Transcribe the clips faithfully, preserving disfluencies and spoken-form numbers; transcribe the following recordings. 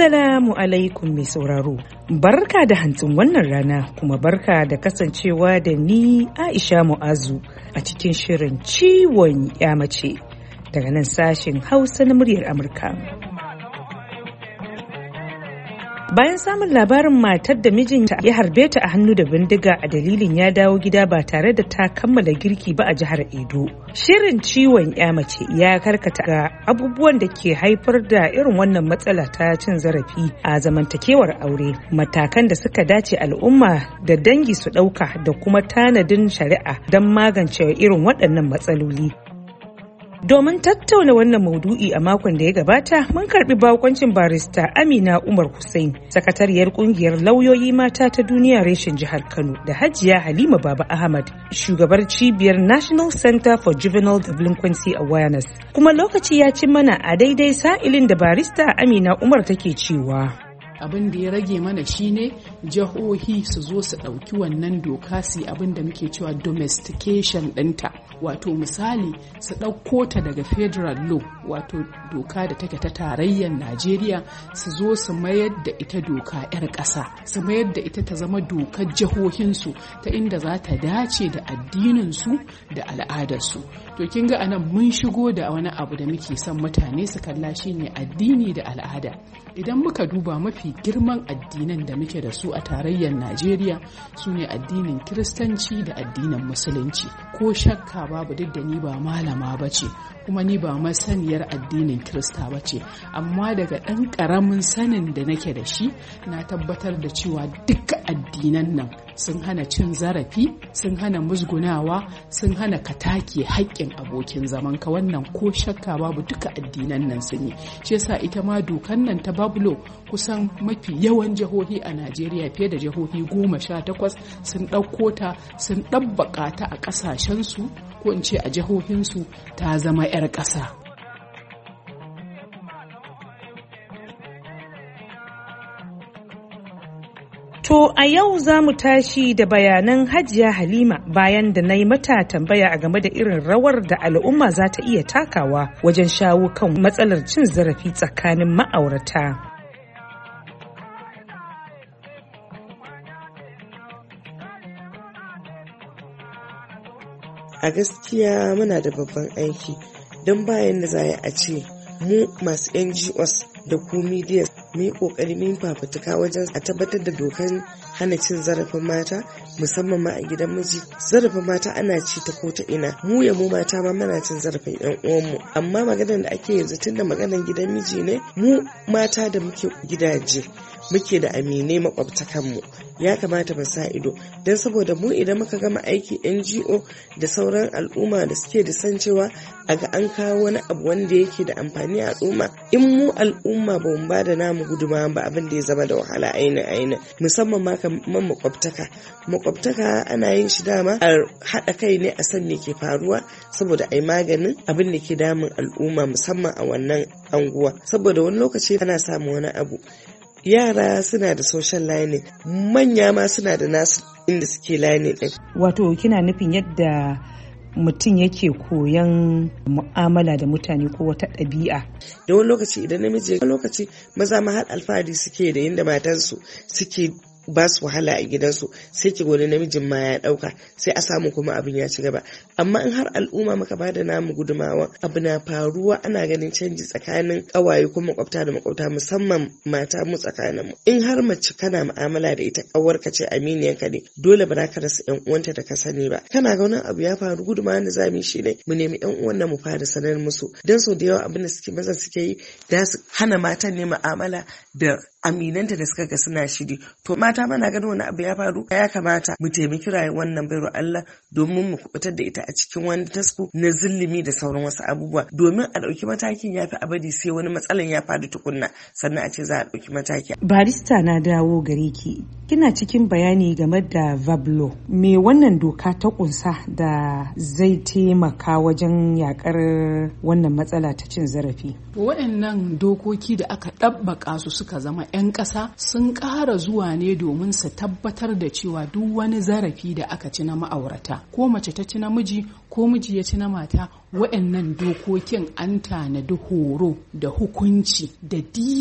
Assalamu alaikum mai sauraro. Barka da hantsin wannan rana kuma barka da kasancewa da ni Aisha Mu'azu a cikin shirin ciwon ya mace daga nan sashen Hausa na muryar Amurka. Bayan samun labarin matar da mijinta ya harbe ta a hannu da bindiga a dalilin ya dawo gida ba tare da ta kammala girki ba a jihar Edo. Shirin ciwon ya mace ya karkata ga abubuwan da ke haifar da irin wannan matsala ta cin zarafi a zamantakewar aure, matakan da suka dace al'umma da dangi su ɗauka da kuma tanadin shari'a don magance irin waɗannan matsaloli. Domin tattauna wannan maudu'i a makon da ya gabata, mun karbi bakoncin barista Amina Umar Hussein, sakatariyar kungiyar lauyoyi mata ta duniya reshen jihar Kano, da Hajiya Halima Baba Ahmad, shugabar cibiyar National Center for Juvenile Delinquency Awareness. Kuma lokaci ya ci mana a daidai sa'ilin da barista Amina Umar take cewa abin da ya rage mana shine jihohi su zo su ɗauki wannan doka su abin da muke cewa domestication ɗinta, wato misali su ɗauko ta daga federal law, wato doka da take ta tarayyar Najeriya, su zo su mayar da ita doka 'yar ƙasa, su mayar da ita ta zama dokar jihohinsu ta inda za ta dace da addininsu da al'adarsu. To kin ga anan mun shigo da wani abu da muke son mutane su kalla shine addini da al'ada. Idan muka duba mafi girman addinan da muke da su a tarayyar Najeriya su ne addinin Kiristanci da addinin Musulunci. Ko shakka babu, duk da ni ba malama ba ce kuma ni ba masaniyar addinin Kirista ba ce, amma daga ɗan ƙaramin sanin da nake da shi na tabbatar da cewa duka addinan nan sun hana cin zarafi, sun hana musgunawa, sun hana ka take haƙƙin abokin zamanka. Wannan ko shakka babu duka addinan nan sun yi. Shi yasa ita ma dokan nan ta Bablo kusan mafi yawan jihohi a Najeriya, fiye da jihohi goma sha takwas, sun ɗauko ta sun ɗabbaƙa ta a ƙasashensu, ko in ce a jihohinsu ta zama 'yar ƙasa. To a yau za mu tashi da bayanan Hajiya Halima bayan da na yi mata tambaya a game da irin rawar da al'umma za ta iya takawa wajen shawo kan matsalar cin zarafi tsakanin ma'aurata. A gaskiya muna da babban aiki, don bayan da za a ce mu masu N G Os da ku media mu yi kokari mu fafutuka wajen a tabbatar da dokan hana cin zarafin mata, musamman ma a gidan miji. Zarafin mata ana ci ta ko ta ina, mu ya mu mata ma muna cin zarafin yan uwanmu, amma maganar da ake yanzu tunda maganar gidan miji ne, mu mata da muke gidaje muke da aminai makwabtakanmu, ya kamata mu sa ido, don saboda mu idan muka gama aiki N G O da sauran al'umma da suke da san cewa a ga an kawo wani abu wanda yake da amfani a al'umma, in mu al'umma ba mu ba da namu gudunmawa ba, abin da ya zama da wahala aina aina, musamman ma kamar makwabtaka. Makwabtaka ana yin shi dama a haɗa kai ne a san me ke faruwa, saboda ai maganin abin da ke damun al'umma musamman a wannan anguwa, saboda wani lokaci ana samun wani abu, yara suna da social lining, manya ma suna da nasu inda suke lining ɗin. Wato kina nufin yadda mutum yake koyan mu'amala da mutane ko wata ɗabi'a. Da wani lokaci idan namiji, wani lokaci maza ma har alfahari suke da yadda matansu suke ba su wahala a gidansu, sai ki gode namijin ma ya dauka, sai a samu kuma abin ya ci gaba. Amma in har al'umma muka bada namu gudumawa, abu na faruwa, ana ganin canji tsakanin kawaye ko makwabta da makwabta, musamman mata mu tsakanin mu. In har mace kana mu'amala da ita, kawar ka ce, aminiyan ka ne, dole ba za ka rasa yan uwanta da ka sani ba. Kana ga wani abu ya faru, gudumawa da zamu yi shi ne mu nemi yan uwan mu fara sanar musu, dan so da yawa abin da suke mazan suke yi da su hana matan ne mu'amala da aminanta da suka ga suna shiri. To mata mana ganin wani abu ya faru, ya kamata mu taimaki rayuwar wannan bayar Allah domin mu kubutar da ita a cikin wani tasku na zulumi da sauran wasu abubuwa, domin a ɗauki matakin ya fi abadi sai wani matsalan ya faru tukunna sannan a ce za a ɗauki mataki. Barista na dawo gare ki, kina cikin bayani game da Bablo, me wannan doka ta kunsa da zai taimaka wajen yakar wannan matsala ta cin zarafi? Waɗannan dokoki da aka ɗabbaka su suka zama 'yan ƙasa sun ƙara zuwa ne domin su tabbatar da cewa duk wani zarafi da aka ci na ma'aurata, ko mace ta ci namiji ko miji ya ci na mata, waɗannan dokokin an tanadi horo da hukunci da diyya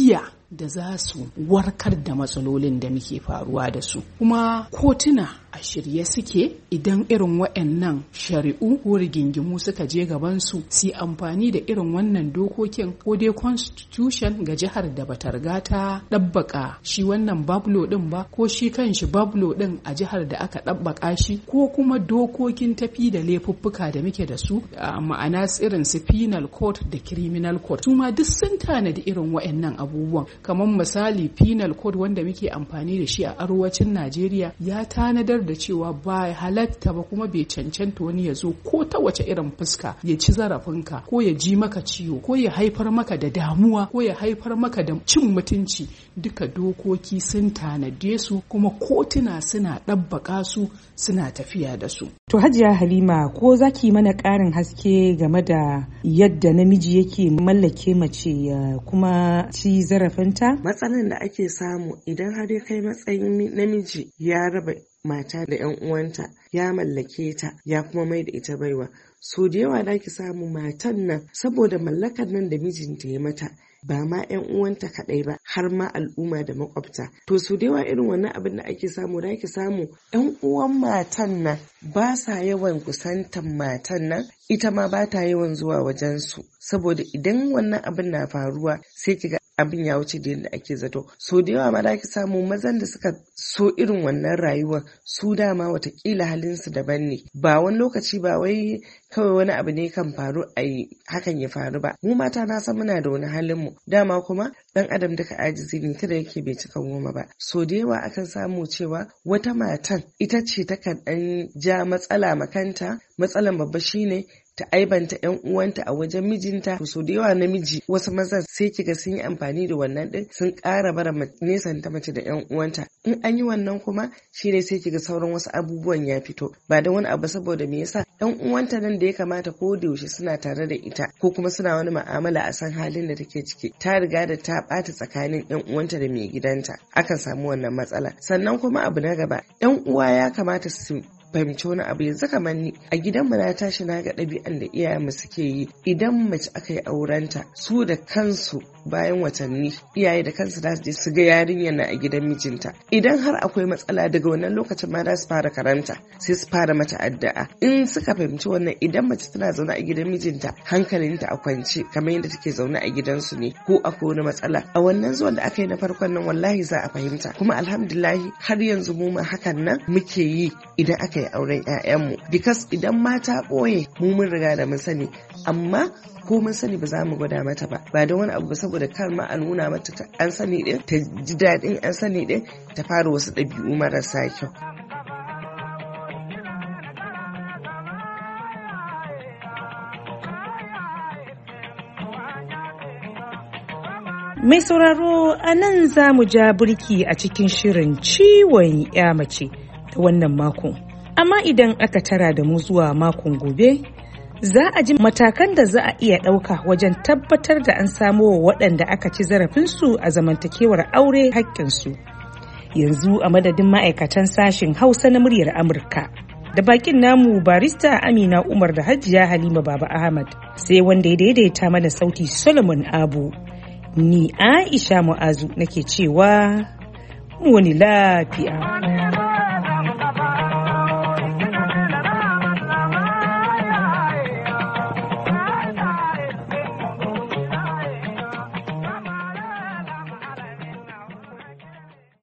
da za su warkar da matsalolin da muke faruwa da su. Kuma kotuna a shirye suke idan irin waɗannan shari'u ko rigingimu suka je gabansu su yi amfani da irin wannan dokokin ko dai constitution ga jihar da bata riga ta ɗabbaka shi wannan bablo ɗin ba, ko shi kanshi bablo ɗin a jihar da aka ɗabbaka shi, ko kuma dokokin tafi da laifuffuka da muke da su ma'ana irin su penal code da criminal code, su ma duk sun tanadi irin waɗannan abubuwan. Kamar misali penal code wanda muke amfani da shi a arewacin Najeriya ya tanadar da cewa ba halatta ba kuma bai cancanta wani ya zo ko ta wace irin fuska ya ci zarafinka ko ya ji maka ciwo ko ya haifar maka da damuwa ko ya haifar maka da cin mutunci. Duka dokoki sun tanade su kuma kotuna suna ɗabbaka su suna tafiya da su. To Hajiya Halima, ko zaki mana ƙarin haske game da yadda namiji yake mallake mace ya kuma ci zarafinta? Matsalan da ake samu idan har ya kai matsayin namiji ya raba mata da 'yan uwanta, ya mallake ta, ya kuma mai da ita baiwa. So da yawa da ki samu matan nan saboda mallakar nan da mijinta ya mata, ba ma 'yan uwanta kaɗai ba har ma al'umma da makwabta. To su da yawa irin wannan abin da ake samu da ake samu 'yan uwan matan nan ba sa yawan kusantan matan nan, ita ma ba ta yawan zuwa wajensu, saboda idan wannan abin na faruwa sai kiga abin ya wuce da yadda ake zato. So da yawa ma da ki samu mazan da suka so irin wannan rayuwar su dama watakila halinsu daban ne, ba wani lokaci ba wai kawai wani abu ne kan faru a yi hakan ya faru ba. Mu mata na san muna da wani halin mu, dama kuma dan adam duka ajizi ne, kada yake bai cika goma ba. So da yawa akan samu cewa wata matan ita ce takan dan ja matsala makanta, matsalan babba shine ta aibanta 'yan uwanta a wajen mijinta. So da yawa namiji wasu mazan sai kiga sun yi amfani da wannan din sun ƙara bara nesan ta mace da 'yan uwanta. In an yi wannan kuma shine sai kiga sauran wasu abubuwan ya fito, ba da wani abu saboda me yasa 'yan uwanta nan da ya kamata ko da yaushe suna tare da ita ko kuma suna wani mu'amala a san halin da take ciki, ta riga da ta ɓata tsakanin 'yan uwanta da mai gidanta, akan samu wannan matsala. Sannan kuma abu na gaba, 'yan uwa ya kamata su fahimci wani abu. Yanzu kamar ni a gidanmu na tashi na ga ɗabi'an da iyayenmu suke yi. Idan mace aka yi aurenta, su da kansu bayan watanni iyaye da kansu za su je su ga yarinyar na a gidan mijinta. Idan har akwai matsala daga wannan lokacin ma za su fara karanta, sai su fara mata addu'a. In suka fahimci wannan, idan mace tana zaune a gidan mijinta hankalinta a kwance kamar yadda take zaune a gidansu ne, ko akwai wani matsala a wannan zuwan da aka yi na farkon nan, wallahi za a fahimta. Kuma alhamdulillahi har yanzu mu ma hakan nan muke yi idan aka yi auren 'ya'yanmu, because idan mata ɓoye mu mun riga da mun sani, amma ko mun sani ba za mu gwada mata ba, ba da wani abu ba, saboda kar ma a nuna mata an sani din, ta ji daɗin an sani din, ta fara wasu ɗabi'u marasa kyau. Mai sauraro, a nan za mu ja burki a cikin shirin ciwon ya mace ta wannan makon. Amma idan aka tara da mu zuwa makon gobe, za a ji matakan da za a iya ɗauka wajen tabbatar da an samo wa waɗanda aka ci zarafinsu a zamantakewar aure haƙƙinsu. Yanzu a madadin ma'aikatan sashen Hausa na muryar Amurka, da bakin namu barista Amina Umar da Hajiya Halima Baba Ahmad, sai wanda ya daidaita mana sauti Solomon Abu. Ni Aisha Mu'azu nake cewa mu wani lafiya.